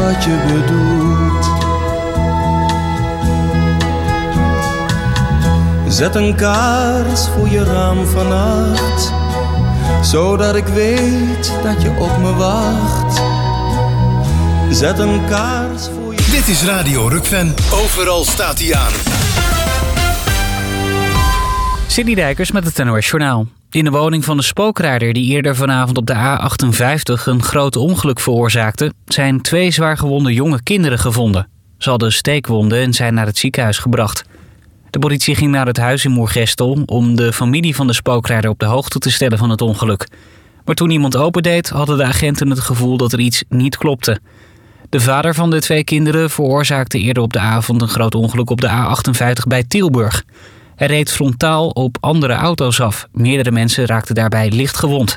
wat je bedoelt. Zet een kaars voor je raam vannacht, zodat ik weet dat je op me wacht. Zet een kaars voor je... Dit is Radio Rukven. Overal staat hij aan. Sidney Dijkers met het NOS Journaal. In de woning van de spookrijder die eerder vanavond op de A58 een groot ongeluk veroorzaakte, zijn 2 zwaargewonde jonge kinderen gevonden. Ze hadden steekwonden en zijn naar het ziekenhuis gebracht. De politie ging naar het huis in Moergestel om de familie van de spookrijder op de hoogte te stellen van het ongeluk. Maar toen iemand opendeed, hadden de agenten het gevoel dat er iets niet klopte. De vader van de 2 kinderen veroorzaakte eerder op de avond een groot ongeluk op de A58 bij Tilburg. Hij reed frontaal op andere auto's af. Meerdere mensen raakten daarbij licht gewond.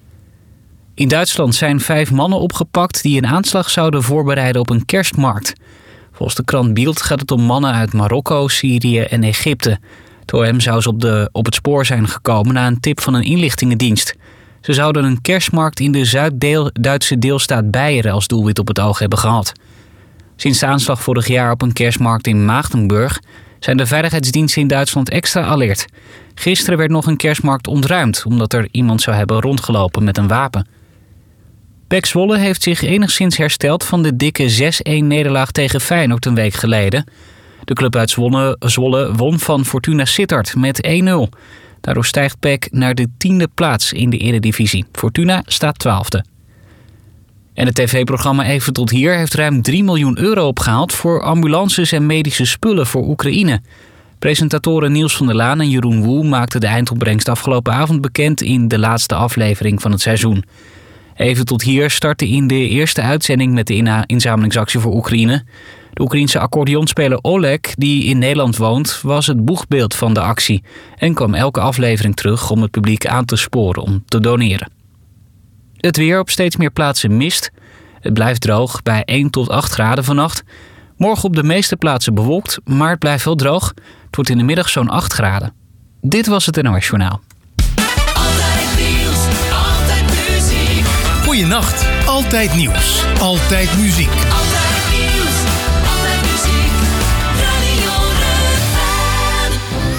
In Duitsland zijn 5 mannen opgepakt die een aanslag zouden voorbereiden op een kerstmarkt. Volgens de krant Bild gaat het om mannen uit Marokko, Syrië en Egypte. Het OM zou ze op het spoor zijn gekomen na een tip van een inlichtingendienst. Ze zouden een kerstmarkt in de Zuid-Duitse deelstaat Beieren als doelwit op het oog hebben gehad. Sinds de aanslag vorig jaar op een kerstmarkt in Maagdenburg zijn de veiligheidsdiensten in Duitsland extra alert. Gisteren werd nog een kerstmarkt ontruimd omdat er iemand zou hebben rondgelopen met een wapen. PEC Zwolle heeft zich enigszins hersteld van de dikke 6-1-nederlaag tegen Feyenoord een week geleden. De club uit Zwolle won van Fortuna Sittard met 1-0. Daardoor stijgt PEC naar de 10e plaats in de Eredivisie. Fortuna staat 12e. En het tv-programma Even tot hier heeft ruim 3 miljoen euro opgehaald voor ambulances en medische spullen voor Oekraïne. Presentatoren Niels van der Laan en Jeroen Woe maakten de eindopbrengst afgelopen avond bekend in de laatste aflevering van het seizoen. Even tot hier startte in de eerste uitzending met de inzamelingsactie voor Oekraïne. De Oekraïense accordeonspeler Oleg, die in Nederland woont, was het boegbeeld van de actie en kwam elke aflevering terug om het publiek aan te sporen om te doneren. Het weer: op steeds meer plaatsen mist. Het blijft droog bij 1 tot 8 graden vannacht. Morgen op de meeste plaatsen bewolkt, maar het blijft wel droog. Het wordt in de middag zo'n 8 graden. Dit was het NOS Journaal. Altijd nieuws, altijd muziek. Goeienacht, altijd nieuws, altijd muziek. Altijd nieuws, altijd muziek. Radio Rukven.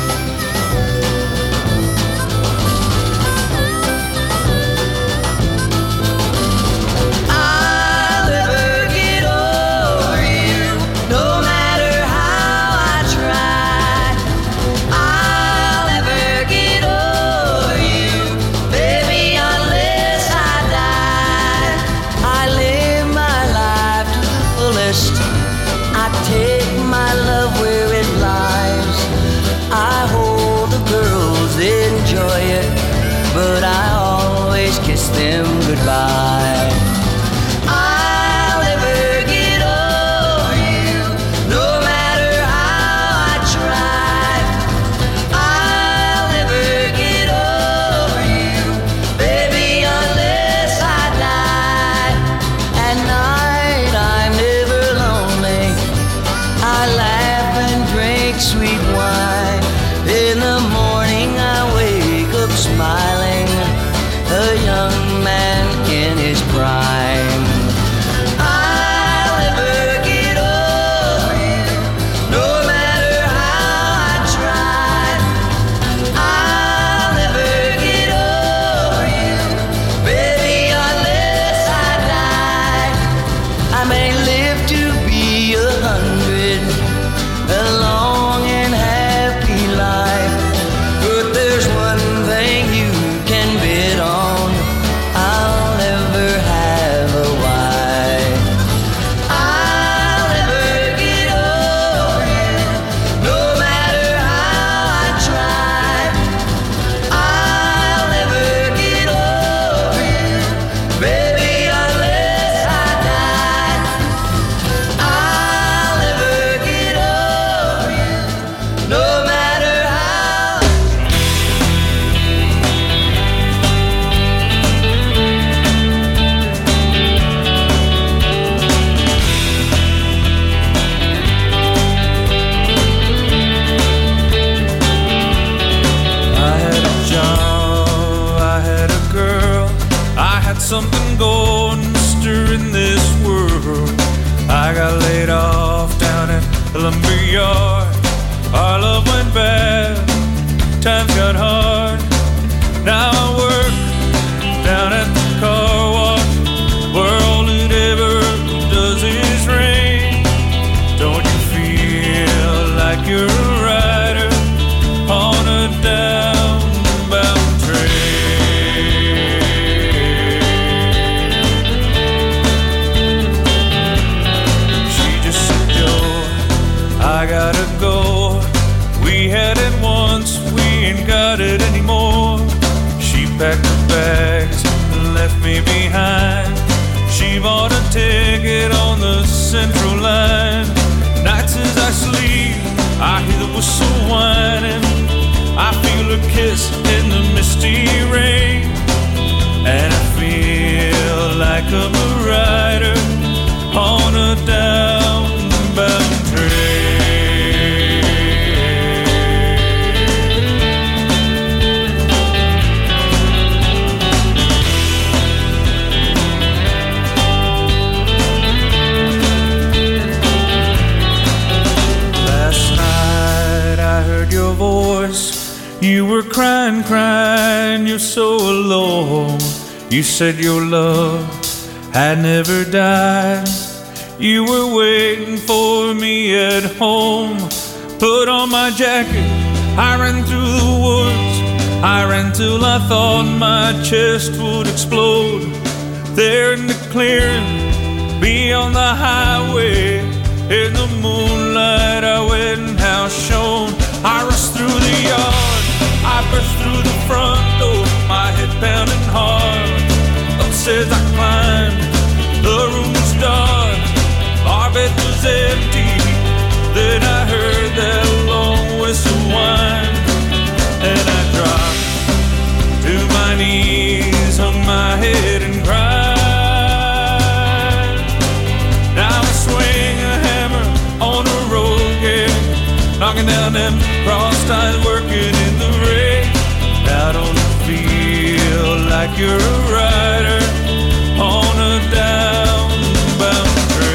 I'll never get over you, no matter how I try. I'll never get over you, baby, unless I die. I live my life to the fullest. I take my love where it lies. I hold the girls, they enjoy it, but I always kiss them goodbye. I'll never get over you, no matter how I try. I'll never get over you, baby, unless I die. At night I'm never lonely. I laugh and drink sweet wine. In the morning I wake up smiling, a young man in his prime. I'll never get over you, no matter how I try. I'll never get over you, baby, unless I die. I got laid off down at the lumber yard. Our love went bad, times got hard. Now I work down at the car wash, where all it ever does is rain. Don't you feel like you're a rider on a downbound train? She just said, Joe, I gotta go. We had it once, we ain't got it anymore. She packed her bags and left me behind. She bought a ticket on the Central Line. Nights as I sleep, I hear the whistle whining. I feel a kiss in the misty rain. And I feel like I'm a rider on a downbound train. Your voice, you were crying, crying, you're so alone. You said your love had never died. You were waiting for me at home. Put on my jacket, I ran through the woods. I ran till I thought my chest would explode. There in the clearing, beyond the highway, in the moonlight, our wedding house shone. I rushed through the yard, I burst through the front door, my head pounding hard. Upstairs I climbed, the room was dark, our bed was empty. Then I heard that long whistle whine, and I dropped to my knees, hung my head and cried. Now I swing a hammer on a road gate, knocking down them cross ties, working in the rain. Now don't you feel like you're a rider on a downbound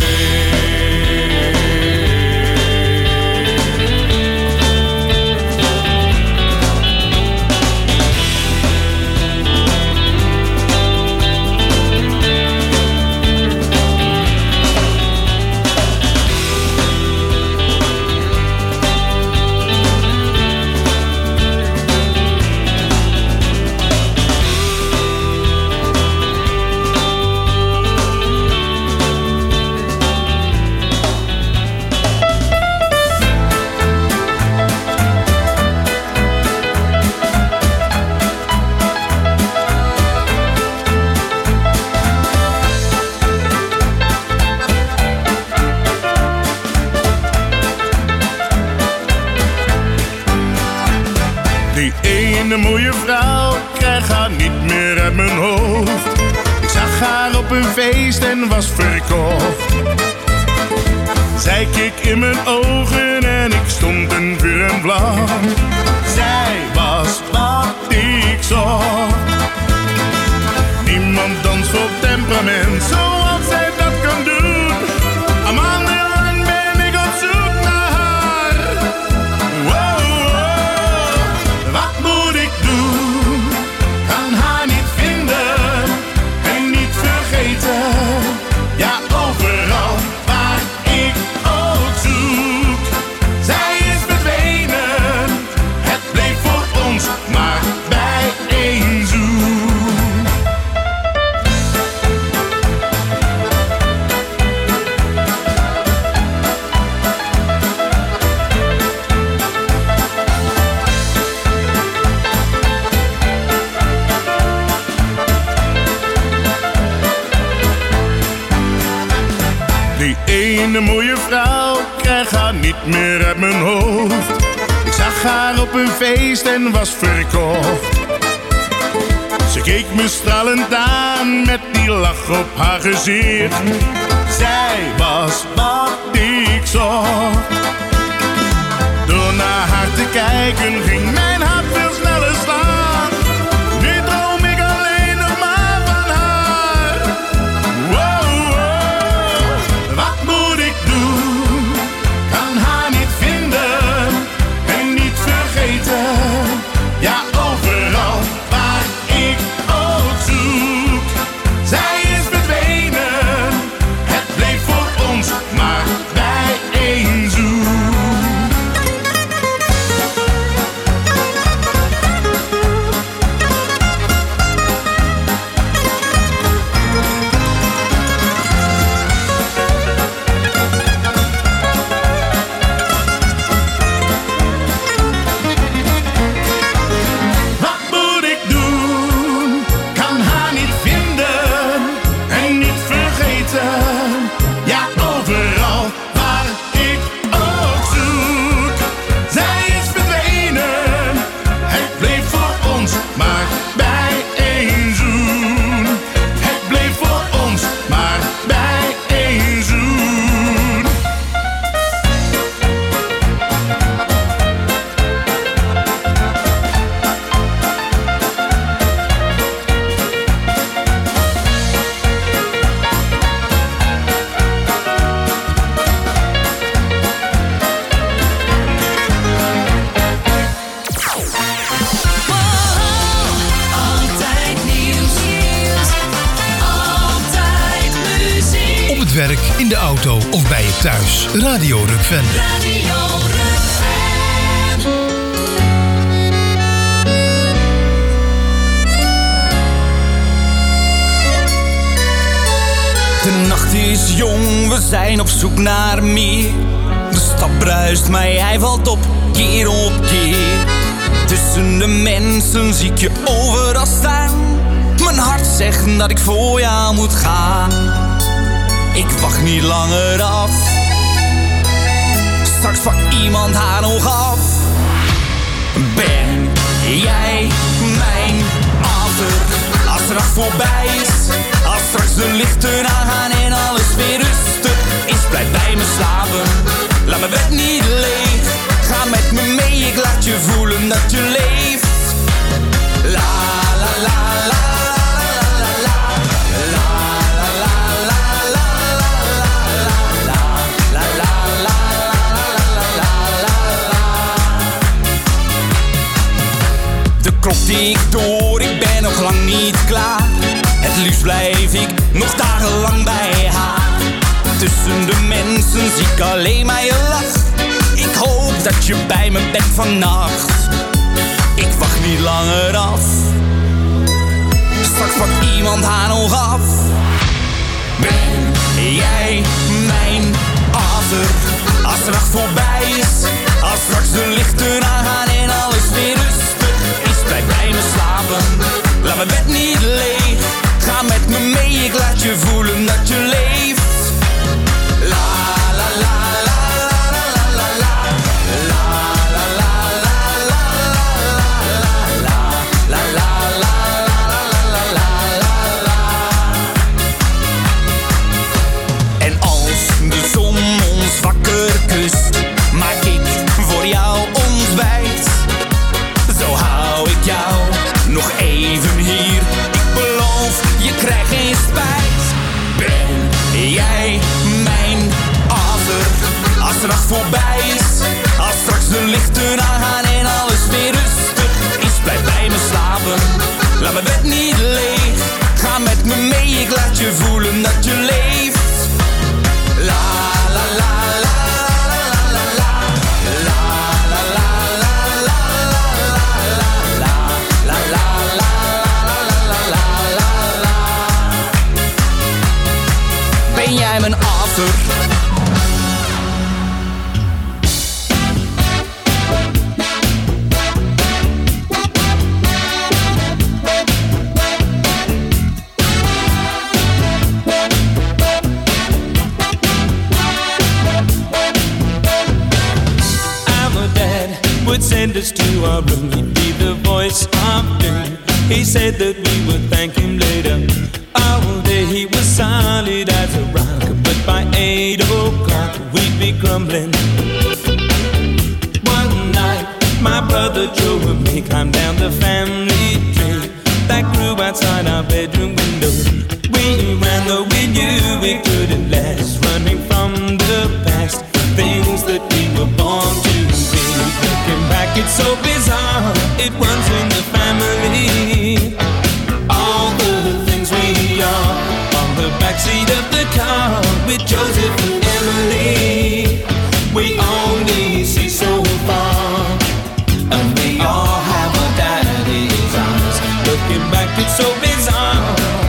Een mooie vrouw, krijg haar niet meer uit mijn hoofd. Ik zag haar op een feest en was verkocht. Zij keek in mijn ogen en ik stond een vuur en vlam. Zij was wat ik zocht. Niemand danst vol temperament zoals zij dat kan doen. Al maandenlang ben ik op zoek naar haar. Wow, wow. Wat moet ik doen? Kan haar niet vinden en niet vergeten. Ja, overal waar ik ook zoek. Zij is verdwenen, het bleef voor ons maar bij één zoen. Die ene mooie vrouw, krijg haar niet meer uit mijn hoofd. Ik zag haar op een feest en was verkocht. Ze keek me stralend aan met die lach op haar gezicht. Zij was wat ik zocht. Door naar haar te kijken ging mijn hart veel sneller slaan. Nu droom ik alleen nog maar van haar. Wow, wow. Wat moet ik het werk, in de auto of bij je thuis. Radio Rock-fan. Radio Rock-fan. De nacht is jong, we zijn op zoek naar meer. De stad bruist, maar hij valt op, keer op keer. Tussen de mensen zie ik je overal staan. Mijn hart zegt dat ik voor jou moet gaan. Ik wacht niet langer af. Straks pakt iemand haar nog af. Ben jij mijn ander? Als de nacht voorbij is, als straks de lichten aangaan en alles weer rustig is, blijf bij me slapen, laat mijn bed niet leeg. Ga met me mee, ik laat je voelen dat je leeft. La la la la la la la la la la la. De klok tikt door, ik ben nog lang niet klaar. Het liefst blijf ik nog dagenlang bij haar. Tussen de mensen zie ik alleen maar je lach. Ik hoop dat je bij me bent vannacht. Ik wacht niet langer af. Straks pakt iemand haar nog af. Ben jij mijn ander? Als de nacht voorbij is, als straks de lichten aangaan en alles weer rustig is, blijf bij me slapen, laat mijn bed niet leeg. Ga met me mee, ik laat je voelen dat je leeft. La la la la la la la la la la la la la la. En als de zon ons wakker kust, maak ik voor jou ontbijt. Zo hou ik jou nog even hier. Ik beloof, je krijgt geen spijt. Ben jij mijn ander? Als de nacht voorbij is, als straks de lichten aangaan en alles weer rustig is, blijf bij me slapen, laat mijn bed niet leeg. Ga met me mee, ik laat je voelen dat je leeft. La la la la la la la la la la la la la la. Ben jij mijn after? Would send us to our room, he'd be the voice of doom. He said that we would thank him later. All day he was solid as a rock, but by 8 o'clock we'd be grumbling. One night my brother Joe and me climbed down the family tree that grew outside our bedroom window. We ran though we knew we couldn't last, running from the past, things that we were born to be. Looking back, it's so bizarre, it runs in the family. All the things we are on the backseat of the car with Joseph and Emily. We only see so far, and we all have our daddy's eyes. Looking back, it's so bizarre.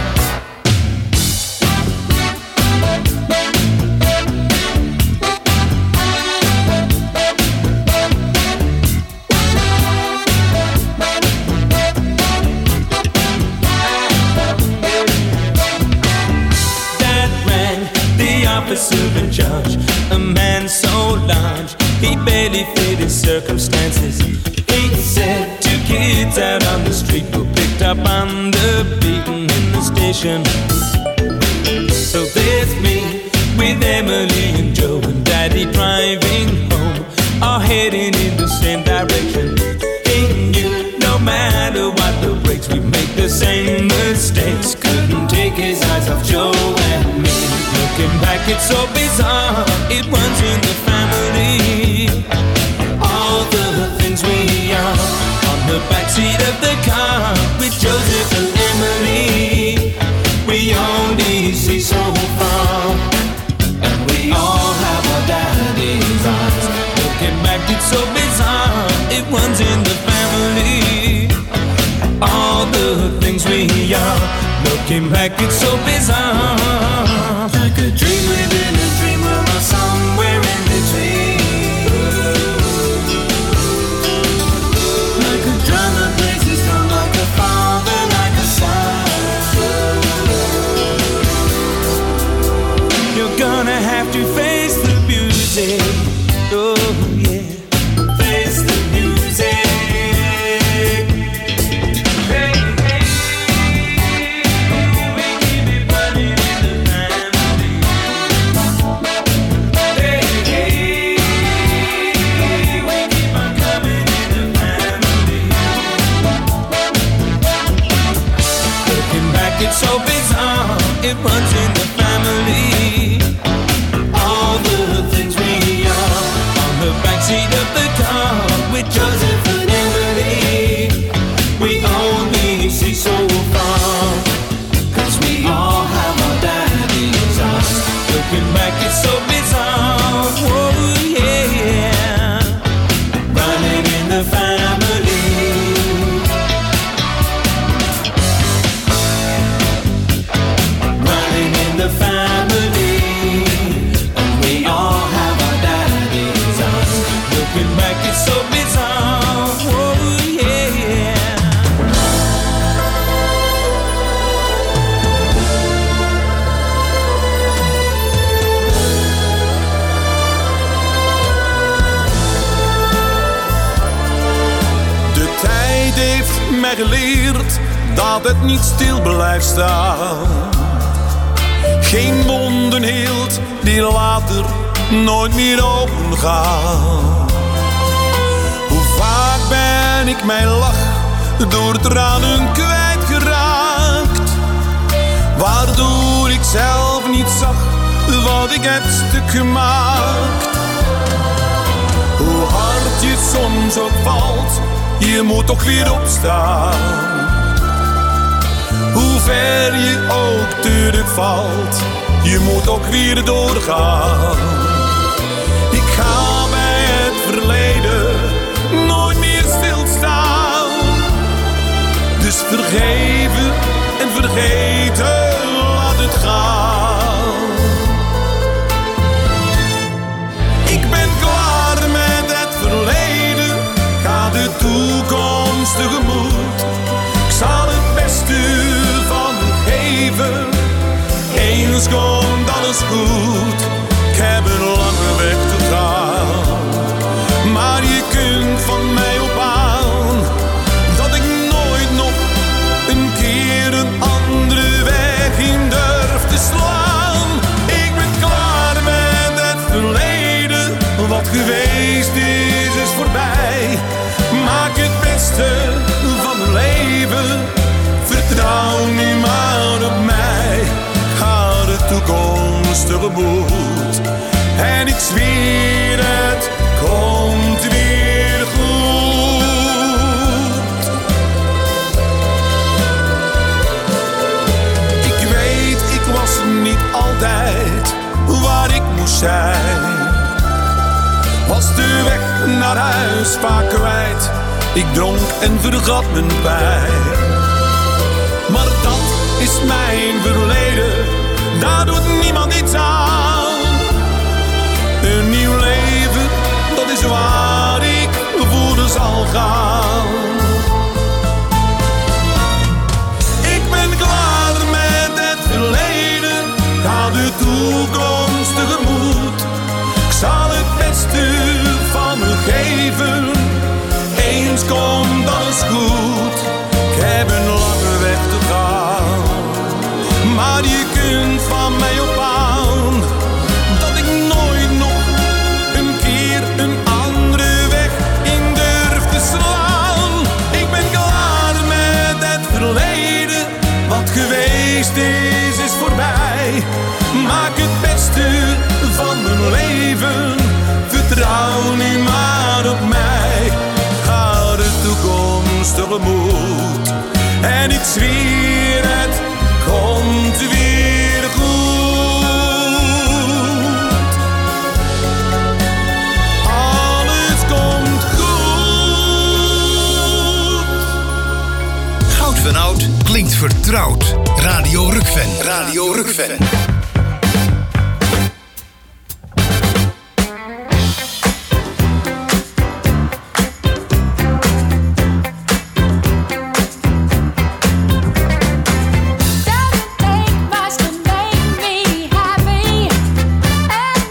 Officer in charge, a man so large he barely fit his circumstances. He said 2 kids out on the street were picked up on the beaten in the station. So there's me with Emily and Joe and Daddy driving home, all heading in the same direction. He knew no matter what the brakes, we make the same mistakes. Couldn't take his eyes off Joe and me. Looking back, it's so bizarre, it runs in the family. All the things we are on the backseat of the car with Joseph and Emily. We only see so far, have to face the music. Oh yeah, face the music. Hey, hey, we keep it running in the family. Hey, hey, we keep on coming in the family. Looking back, it's so bizarre. It runs in the family. All the things we are on the backseat of the car with Joseph and Emily. We only see so far, 'cause we all have our daddy's eyes. Looking back, it's so bizarre. Oh yeah, running in the family. Running in the family. And we all have our daddy's eyes. Looking back, it's so bizarre. Oh yeah. De tijd heeft mij geleerd dat het niet stil blijft staan. Geen wonden heelt die later nooit meer opengaan. Hoe vaak ben ik mijn lach door tranen kwijtgeraakt, waardoor ik zelf niet zag wat ik heb stuk gemaakt. Hoe hard je soms ook valt, je moet toch weer opstaan. Hoe ver je ook terugvalt, je moet ook weer doorgaan. Ik ga bij het verleden nooit meer stilstaan. Dus vergeven en vergeten, laat het gaan. Ik ben klaar met het verleden, ga de toekomst tegemoet. Ik zal het beste van me geven, eens komt alles goed. Ik heb een lange weg te gaan, maar je kunt van mij op aan dat ik nooit nog een keer een andere weg in durf te slaan. Ik ben klaar met het verleden, wat geweest is voorbij. Maak het beste van mijn leven, vertrouw nu maar op mij. Ga de toekomst tegemoet en ik zweer het komt weer goed. Ik weet, ik was niet altijd waar ik moest zijn. Was de weg naar huis vaak kwijt, ik dronk en vergat mijn pijn. Maar dat is mijn verleden, daar doet niemand iets aan. Een nieuw leven, dat is waar ik voor zal gaan. Ik ben klaar met het verleden, ga de toekomst tegemoet. Ik zal het beste van me geven, eens komt alles goed. Ik heb een lange weg te gaan, maar je kunt van mij op aan dat ik nooit nog een keer een andere weg in durf te slaan. Ik ben klaar met het verleden, wat geweest is voorbij. Maak het beste van mijn leven, vertrouw nu maar op mij. Ga de toekomst tegemoet en ik zweer het komt weer goed. Alles komt goed. Goud van oud klinkt vertrouwd. Radio Rukven. Radio Rukven. Doesn't take much to make me happy.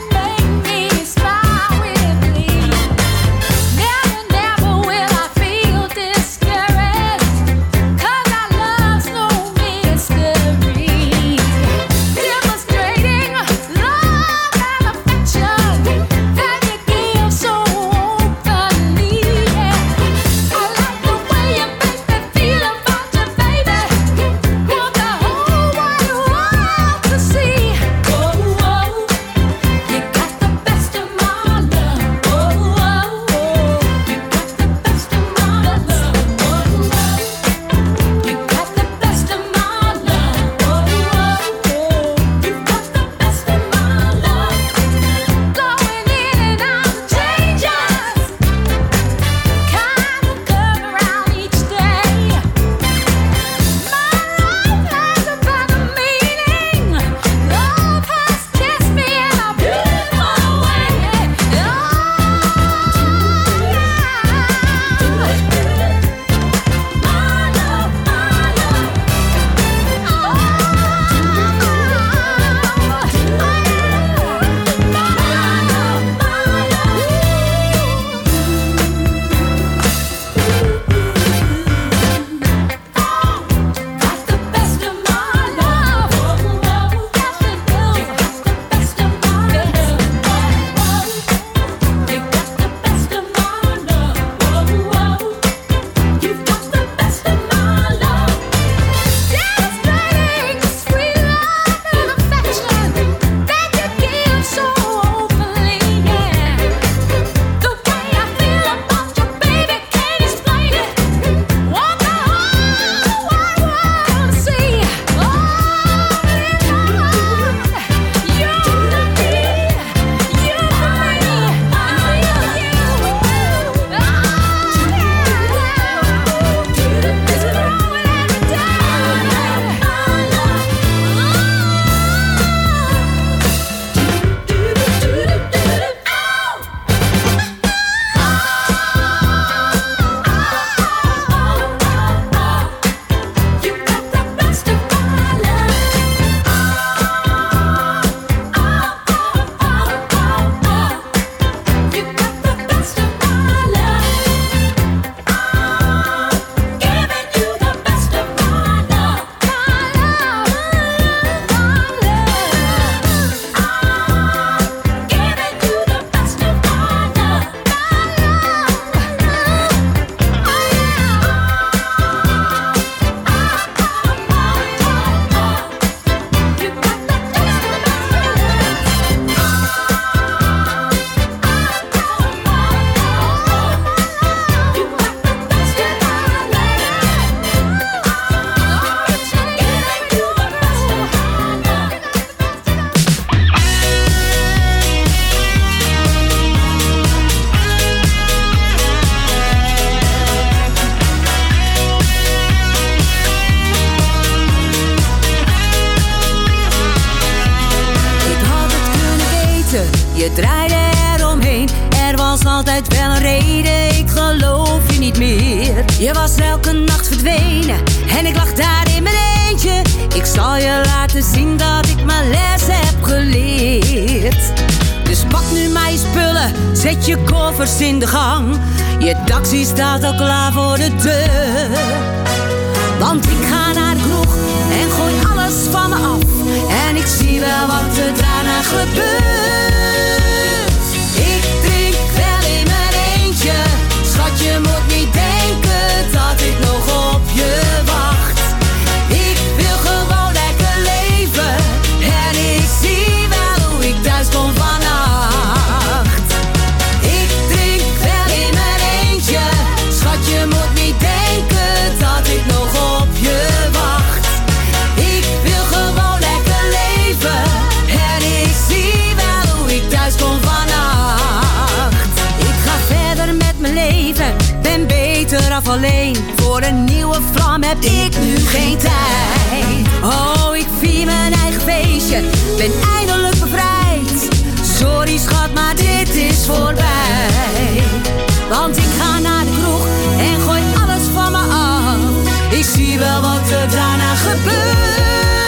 je draaide eromheen. Er was altijd wel een reden, ik geloof je niet meer. Je was elke nacht verdwenen en ik lag daar in mijn eentje. Ik zal je laten zien dat ik mijn les heb geleerd. Dus pak nu maar je spullen, zet je koffers in de gang. Je taxi staat al klaar voor de deur. Want ik ga naar de kroeg en gooi alles van me af. En ik zie wel wat er daarna gebeurt. Ik drink wel in mijn eentje. Schat, je moet niet denken dat ik nog op je wacht. Ik wil gewoon lekker leven. En ik zie wel hoe ik thuis kom vannacht. Ik drink wel in mijn eentje. Schat, je moet niet denken dat ik nog op je wacht. Ik wil gewoon lekker leven. En ik zie wel hoe ik thuis kom vannacht. Ik ga verder met mijn leven, ben beter af alleen. Voor een nieuwe vlam heb ik nu geen tijd. Oh, ik vier mijn eigen feestje, ben eindelijk bevrijd. Sorry schat, maar dit is voorbij. Want ik ga naar de kroeg en gooi alles van me af. Ik zie wel wat er daarna gebeurt.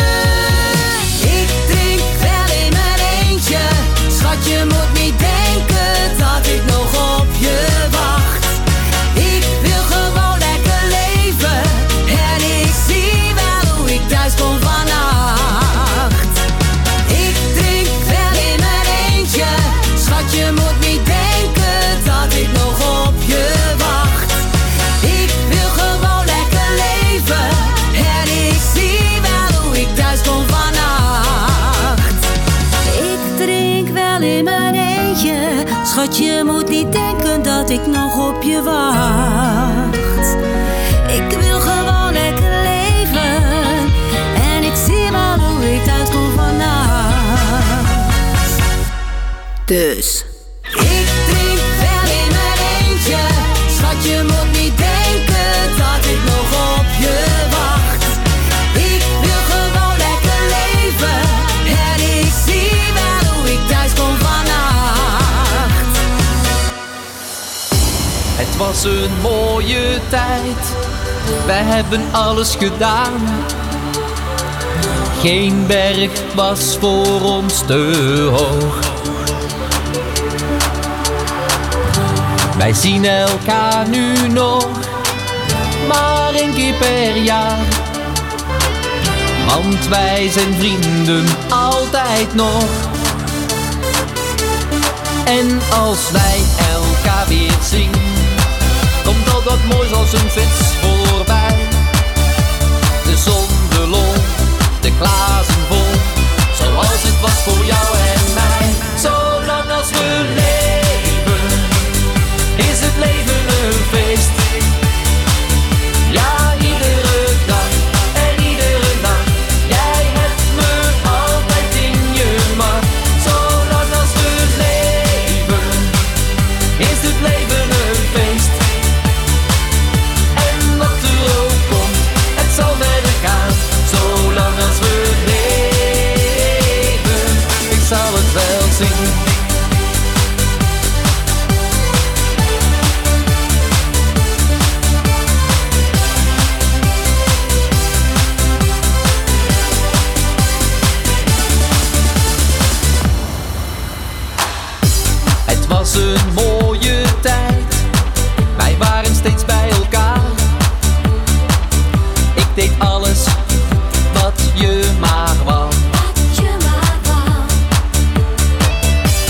Ik drink wel in mijn eentje. Schat, je moet niet denken dat ik nog op je wacht. Ik wil gewoon lekker leven. En ik zie wel hoe ik thuis kom vannacht. Ik drink wel in mijn eentje. Schat, je moet niet denken dat ik nog op je wacht. Ik wil gewoon lekker leven. En ik zie wel hoe ik thuis kom vannacht. Ik drink wel in mijn eentje. Schat, je moet niet denken dat ik nog op je wacht. Ik wil gewoon lekker leven. En ik zie wel hoe ik thuis kom vannacht. Dus ik drink wel in mijn eentje. Schat, je moet niet denken dat ik nog op je wacht. Ik wil gewoon lekker leven. En ik zie wel hoe ik thuis kom vannacht. Het was een mooie tijd, wij hebben alles gedaan. Geen berg was voor ons te hoog. Wij zien elkaar nu nog maar 1 keer per jaar. Want wij zijn vrienden altijd nog. En als wij elkaar weer zien, komt al wat moois als een vis voorbij. De zon, de lol, de glazen vol, zoals het was voor jou en mij. Zolang als we leven, is het leven een feest. Ja, iedere dag en iedere nacht, jij hebt me altijd in je macht. Zolang als we leven, is het leven een feest. En wat er ook komt, het zal verder gaan. Zolang als we leven, ik zal het wel zien. Het was een mooie tijd, wij waren steeds bij elkaar. Ik deed alles wat je maar wou.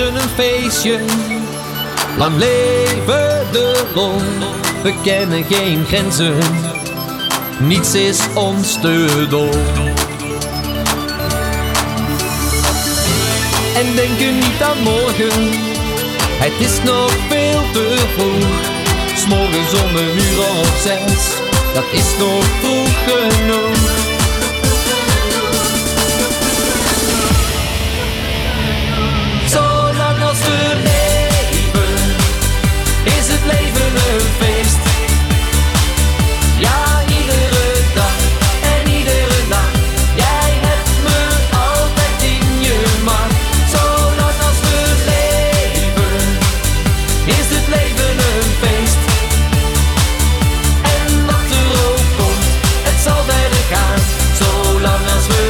hebben een feestje. Lang leven de lol, we kennen geen grenzen. Niets is ons te dol. En denk er niet aan morgen, het is nog veel te vroeg. 's Morgens om 5:00, dat is nog vroeg genoeg. Zolang als we leven, is het leven een feest. Ja, iedere dag en iedere nacht. Jij hebt me altijd in je macht. Zolang als we leven, is het leven een feest. En wat er ook komt, het zal verder gaan. Zolang als we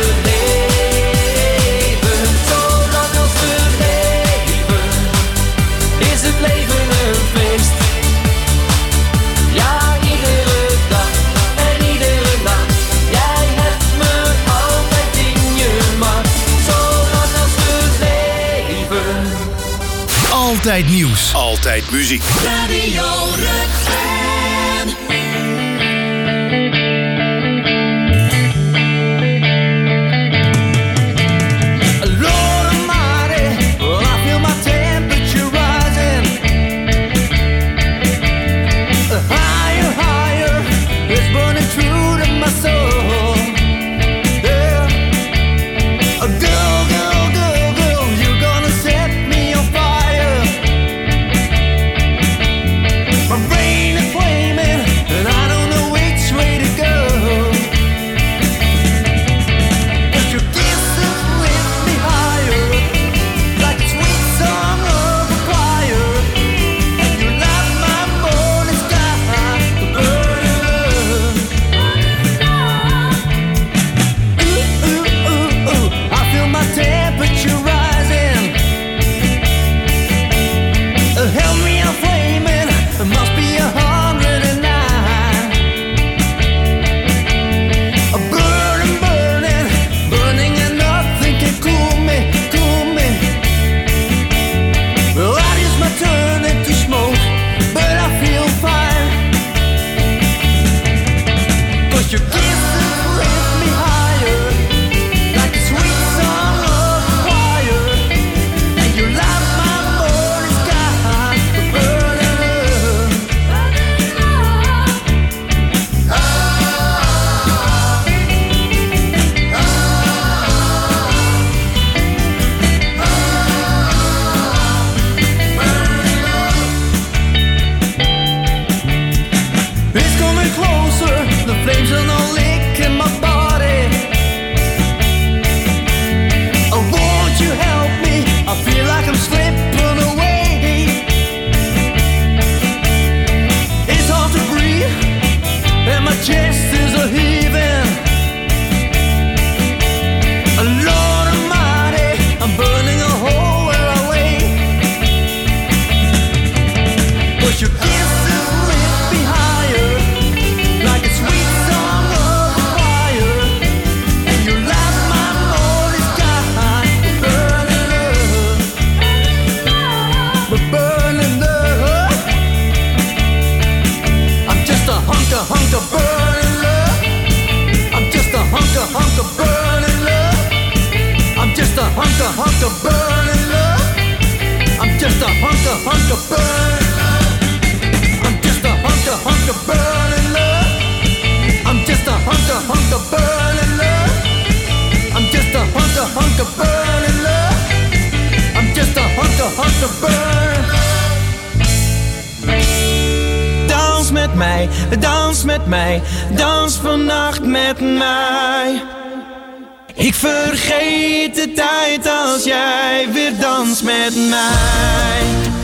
leven, zolang als we leven, is het leven een feest. Ja, iedere dag en iedere nacht. Jij hebt me altijd in je macht. Zolang als we leven. Altijd nieuws. Altijd muziek. Radio Rukven. Lord Almighty, well, I feel my temperature rising. Higher, higher, it's burning true to my soul. Yeah. Girl, girl, girl, girl, you're gonna set me on fire. My brain is flaming, and I don't know which way to go. But your kisses lift me higher, like a sweet song of a choir. And you light my morning sky, burning love. Ooh, ooh, ooh, ooh, I feel my temperature rising. Help me, I'm flaming, it must be 109. Burning, burning, burning, and nothing can cool me, cool me. Well, I use my turn into smoke, but I feel fine. 'Cause your kisses lift me higher, like a sweet song of a choir. And you light my morning sky, burning love. It's coming closer, the flames are now licking my body. Oh, won't you help me? I feel like I'm slipping away. It's hard to breathe, and my chest is a heaving. Lord Almighty, I'm burning a hole where I lay. But your kisses lift me higher, like a sweet song of a choir. And you light my morning sky, burning love, burning love. I'm just a hunk of burning love. I'm just a hunk of burning love. I'm just a hunk of burning love. I'm just a hunk of burning love. I'm just a hunk of burning love. I'm just a hunk of burning love. I'm just a hunk of burning love. I'm just a hunk of burning love. Dans met mij, dans met mij, dans vannacht met mij. Ik vergeet de tijd als jij weer danst met mij.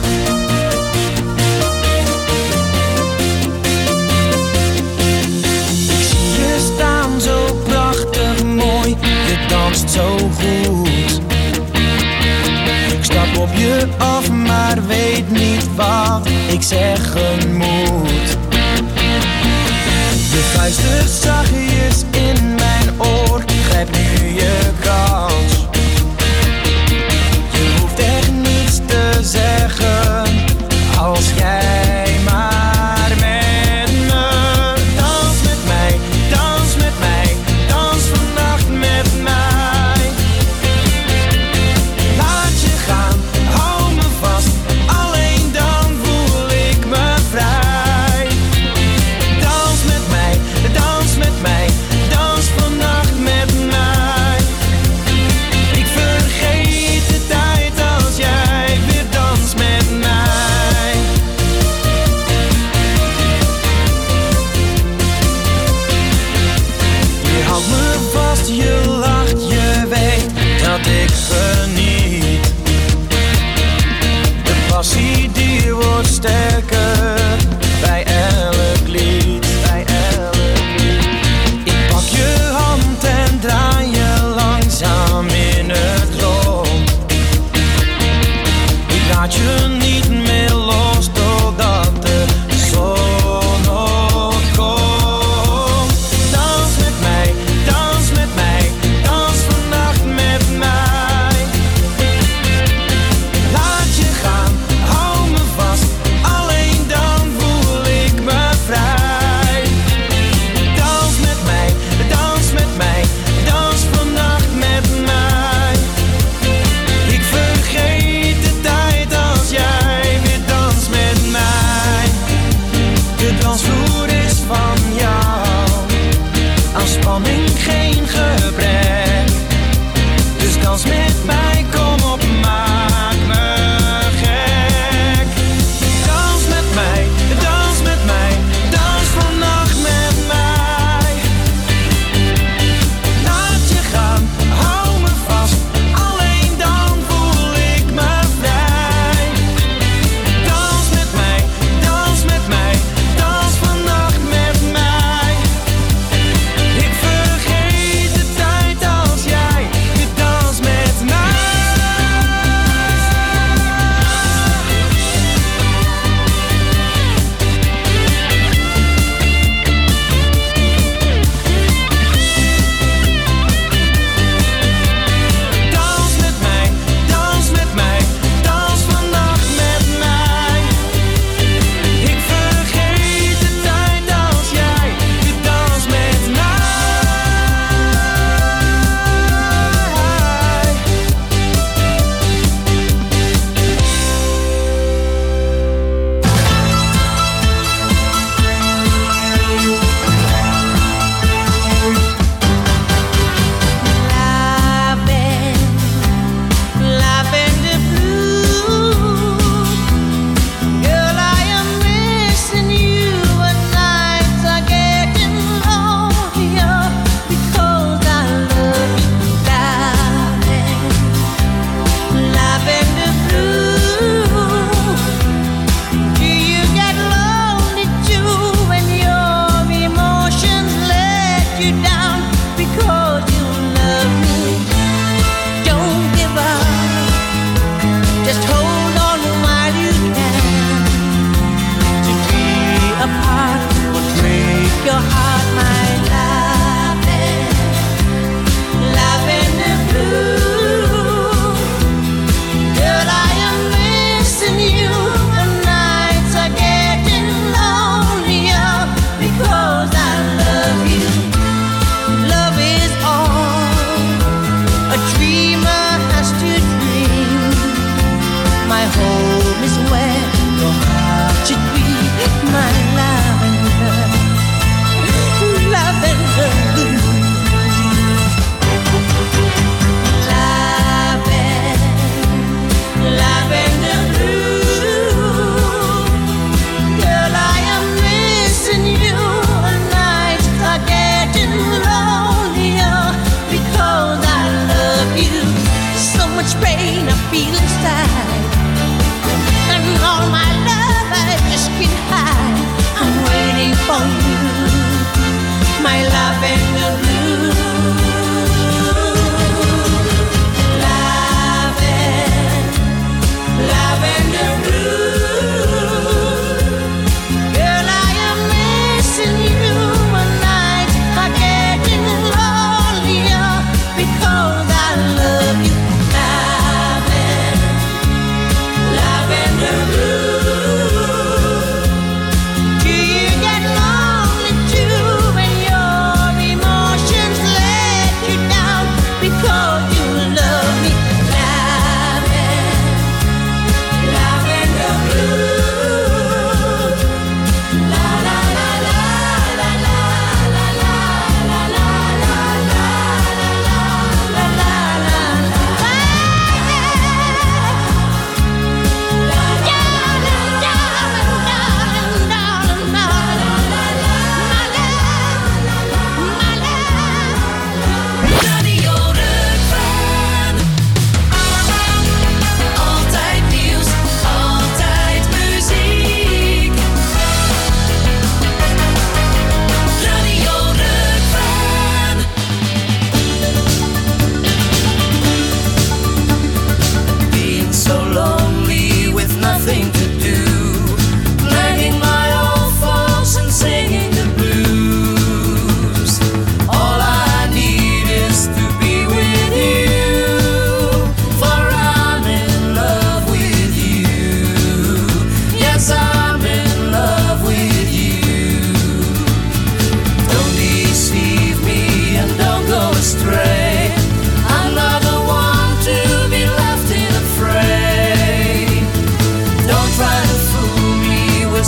Ik zie je staan zo prachtig mooi, je danst zo goed. Ik stap op je af, maar weet niet wat ik zeggen moet. Je fluistert zachtjes in mijn oor, grijp nu je kans. Je hoeft echt niets te die wordt sterker bij elk lied. Ik pak je hand en draai je langzaam in het rond. Ik laat je niet meer los totdat de zon opkomt. Dans met mij, dans met mij, dans vannacht met mij. Laat je gaan, hou me vast, alleen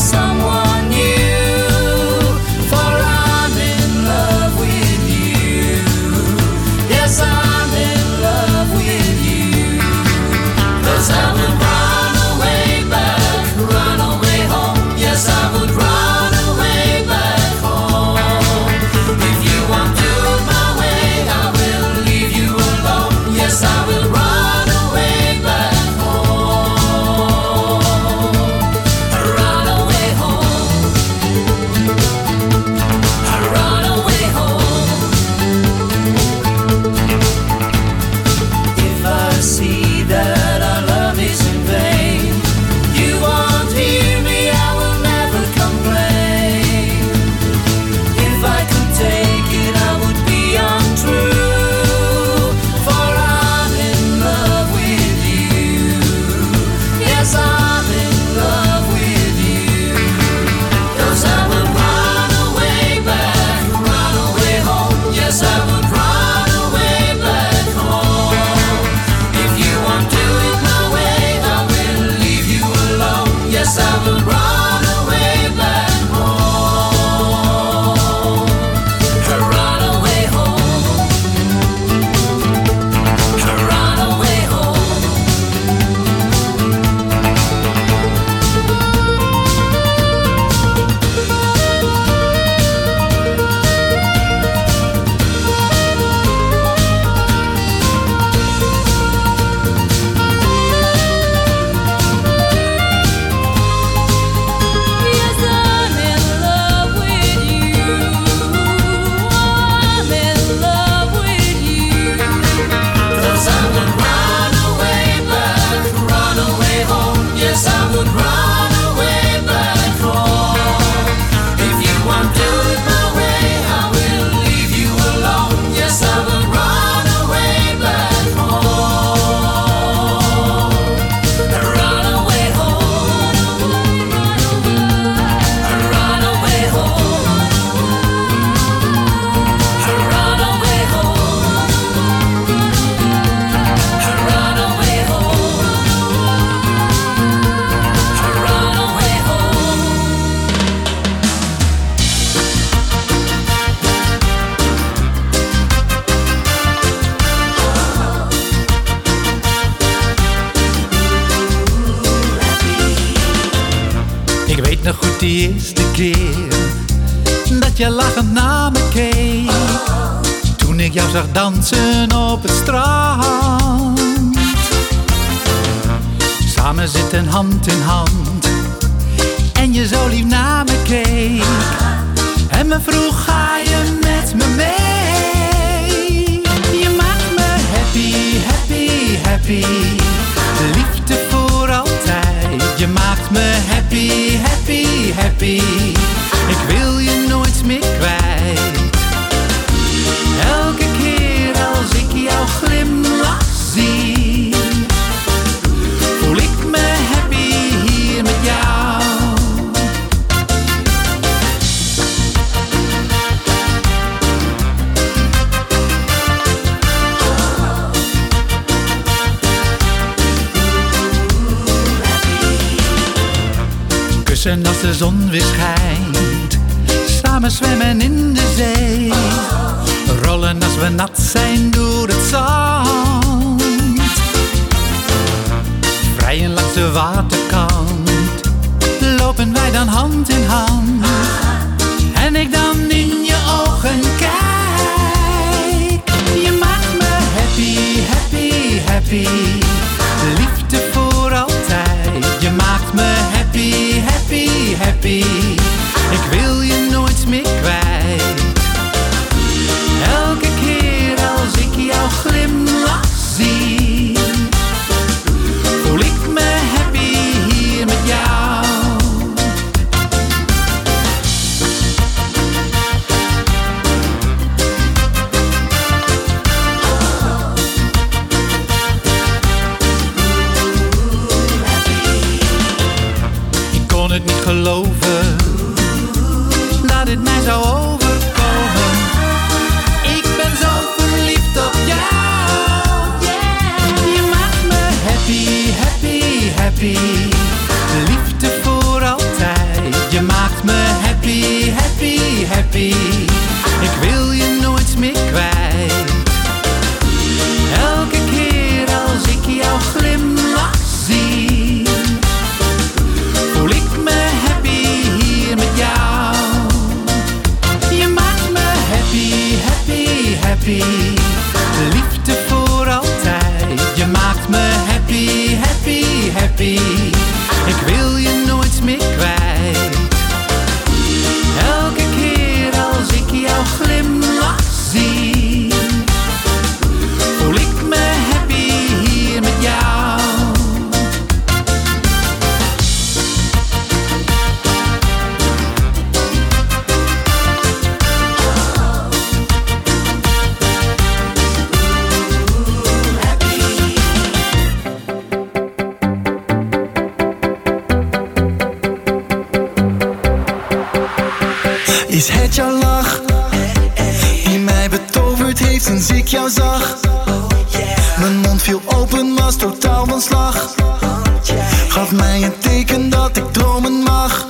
someone new, for I'm in love with you. Yes, I'm in love with you. 'Cause I would run away back, run away home. Yes, I would run away back home. If you won't do it my way, I will leave you alone. Yes, I will run away back home. Run away home. Run away home. If I see that our love is in vain, you won't hear me, I will never complain. If I could take it, I would be untrue, for I'm in love with you. Yes, I'm in love with you. 'Cause I will run away back, run away home. Yes, I would run away back home. If you won't do it my way, I will leave you alone. Yes, I will run away back home. Run away home. Run away home. Yes, I'm in love with you. I'm in love with you. 'Cause I would run away back, run away home. Yes, I would run away back home. If you won't do it my way, I will leave you alone. Yes, I will run away back home. Run away home. Run away home. Run away home. Run away home. Run away home. Ik weet nog goed die eerste keer dat je lachend naar me keek, toen ik jou zag dansen op het strand. Samen zitten hand in hand en je zo lief naar me keek en me vroeg, ga je met me mee? Je maakt me happy, happy, happy. Liefde voor altijd. Je maakt me happy, happy, happy. Ik wil je nooit meer kwijt. Elke keer als ik jouw glimlach zie, voel ik me happy hier met jou. Kussen als de zon weer schijnt, samen zwemmen in de zee, rollen als we nat zijn door het zand, vrijen langs de waterkant, lopen wij dan hand in hand, en ik dan in je ogen kijk. Je maakt me happy, happy, happy. Liefde voor altijd. Je maakt me happy, happy, happy. Ik wil je nooit meer kwijt. Elke keer als ik jouw glimlach zie, voel ik me happy hier met jou. Ik kon het niet geloven dat dit mij zou overkomen. Ik ben zo verliefd op jou. Je maakt me happy, happy, happy. Liefde voor altijd. Is het jouw lach die mij betoverd heeft sinds ik jou zag? Mijn mond viel open, was totaal van slag. Gaf mij een teken dat ik dromen mag.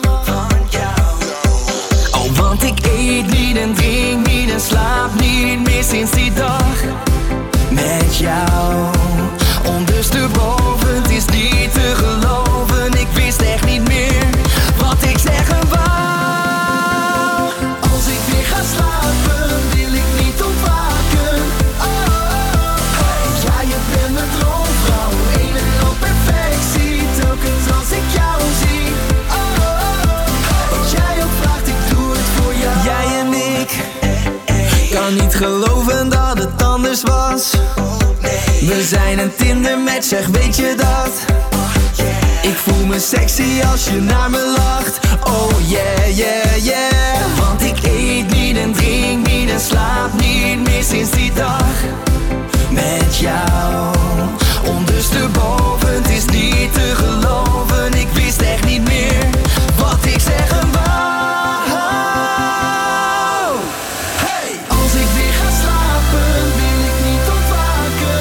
Oh, want ik eet niet en drink niet en slaap niet meer sinds die dag. Met jou, ondersteboven, het is niet te geloven. Ik wist echt niet meer wat ik zeggen wou. Als ik weer ga slapen, wil ik niet ontwaken. Ja, je bent mijn droomvrouw, een en al perfectie. Telkens als ik jou zie. Wat jij ook vraagt, ik doe het voor jou. Jij en ik, kan niet geloven dat het anders was. We zijn een Tinder-match, zeg weet je dat? Ik voel me sexy als je naar me lacht. Oh yeah, yeah, yeah. Want ik eet niet en drink niet en slaap niet meer sinds die dag. Met jou, ondersteboven, het is niet te geloven. Ik wist echt niet meer wat ik zeggen wou. Hey! Als ik weer ga slapen, wil ik niet ontwaken.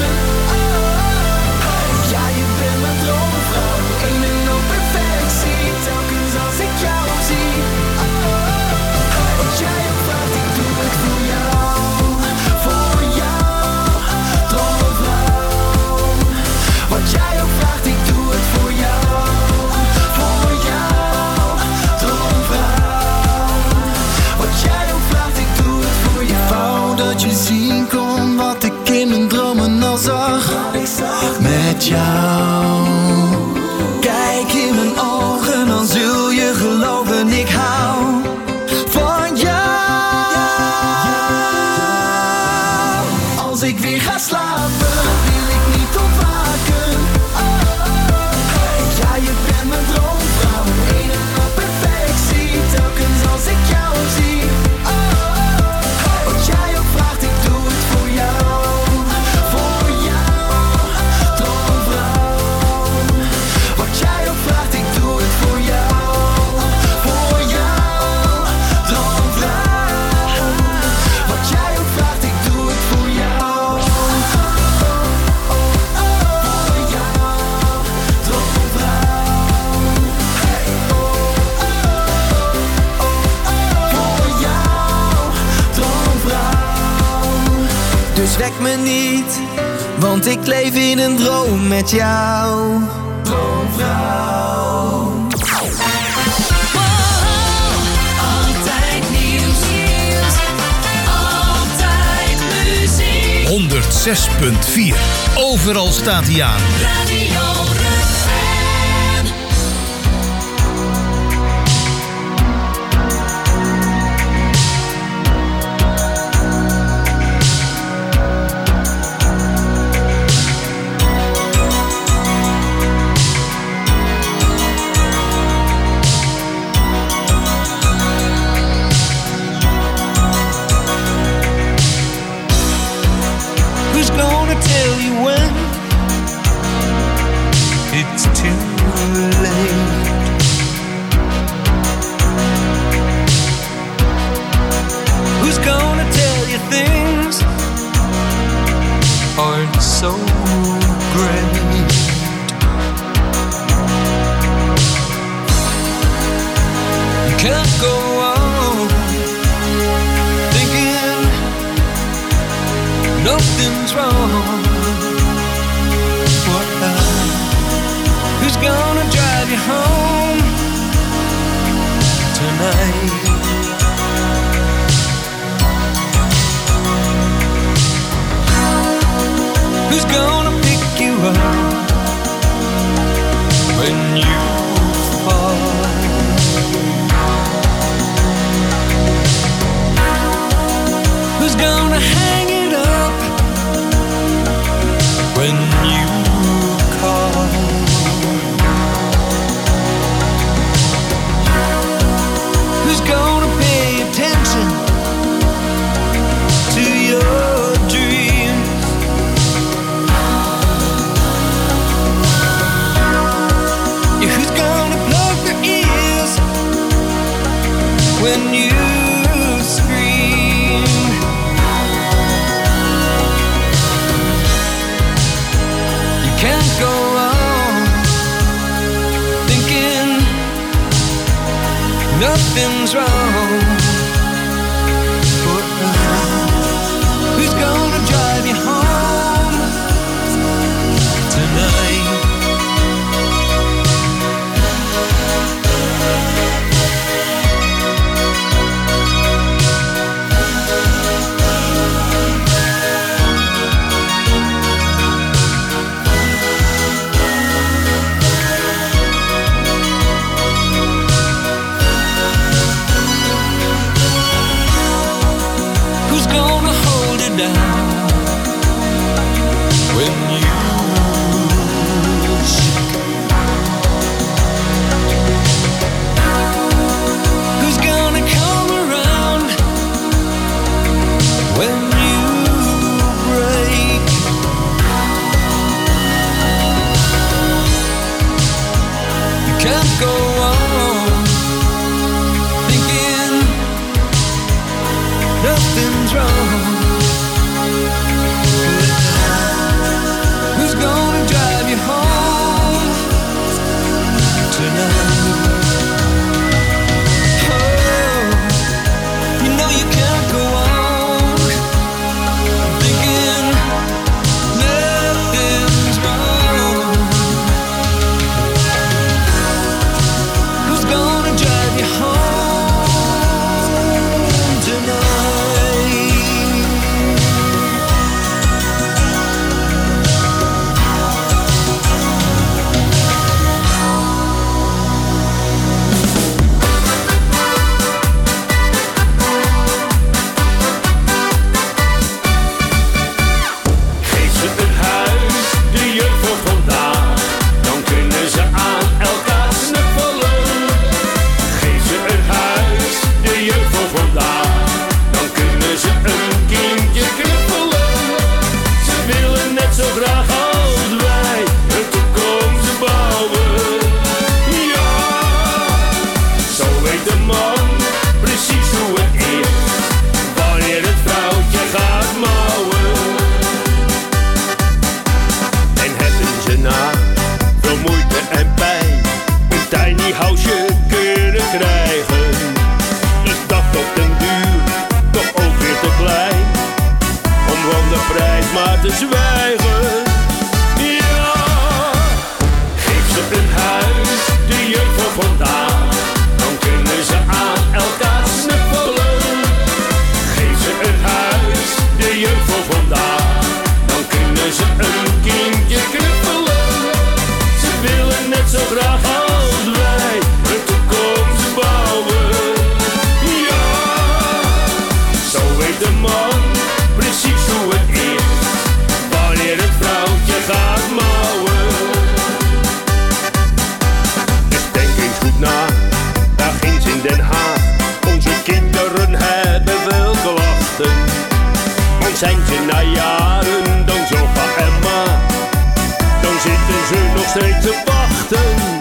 Ja, je bent mijn droomvrouw, een en al perfectie. Telkens als ik jou zie. Wat jij ook vraagt, ik doe het voor jou. Voor jou, droomvrouw. Wat jij ook vraagt, ik doe het voor jou. Voor jou, droomvrouw. Wat jij ook vraagt, ik doe het voor jou. Ik wou dat je zien kon wat ik in mijn dromen al zag. Met jou. Kijk in mijn ogen, dan zul je geloven, ik hou van jou. Als ik weer ga slapen, wil ik niet ontwaken. Ja, je bent mijn droomvrouw, een en al perfectie. Telkens als ik jou zie. Wat jij ook vraagt, ik doe het voor jou. Voor jou, droomvrouw. Wat jij ook vraagt, ik doe het voor jou. Voor jou, droomvrouw. Wat jij ook vraagt, ik doe het voor jou. Voor jou, droomvrouw. Voor jou, droomvrouw. Dus wek me niet, want ik leef in een droom met jou. Droomvrouw. Altijd nieuws, altijd muziek. 106.4. Overal staat hij aan. Radio Rukven. Who's gonna tell you when it's too late? Who's gonna tell you things aren't so great? You can't go on thinking nothing's wrong. Who's gonna drive you home tonight? Who's gonna pick you up when you fall? Who's gonna hang it up when you call? nothing's wrong. Who's gonna drive you home tonight? When you're sick, who's gonna come around when you break? You can't go on thinking nothing's wrong. Gonna drive you home tonight. Oh, you know you can't go on thinking nothing's wrong. Who's gonna drive you home tonight? Maar te zwijgen, ja. Geef ze een huis, de jeugd van vandaag, dan kunnen ze aan elkaar snuffelen. Geef ze een huis, de jeugd van vandaag, dan kunnen ze een kindje knuffelen. Ze willen net zo graag als wij een toekomst bouwen, ja. Zo weet de man precies hoe het is wanneer het vrouwtje gaat mouwen. Dus denk eens goed na, daar ginds in Den Haag. Onze kinderen hebben veel klachten. Want zijn ze na jaren dan zo pa en ma, dan zitten ze nog steeds te wachten.